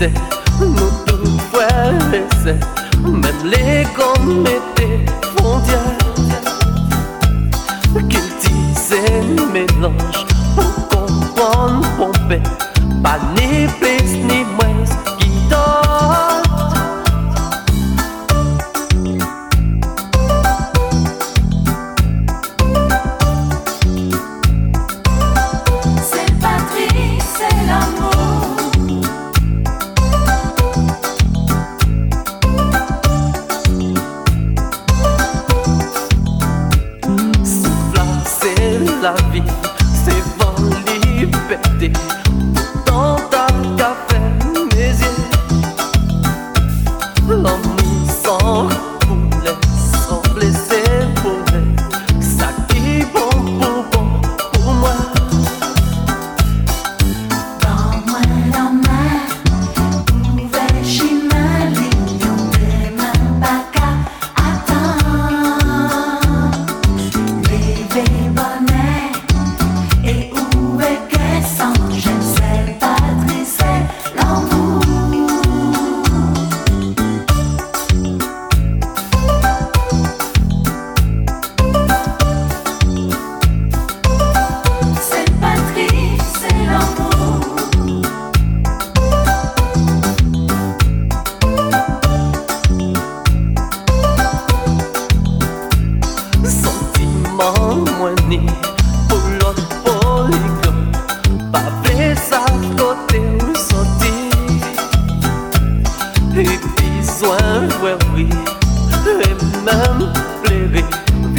c'est nous tous frères et sœurs, même les gommes mettaient frontières. Qu'ils disaient mélange pour comprendre pomper, pas ni plus ni moins qui donne. C'est patrie, c'est l'amour. C'est la vie, c'est vent liberté. Dans ta café, mes yeux, l'amour sans poulet, sans blesser poulet. Ça qui bon pour moi. Dans-moi la main, ouvert chemin, lion des mains, pas qu'à attendre. Lever bonnet, et où est qu'elle sent? Je ne sais pas trisser l'amour. C'est patrie, c'est l'amour. Sentiment moigné pour l'autre polygone. Pas fait ça côté où sortir. Et besoin, ouais oui, et même pleurer.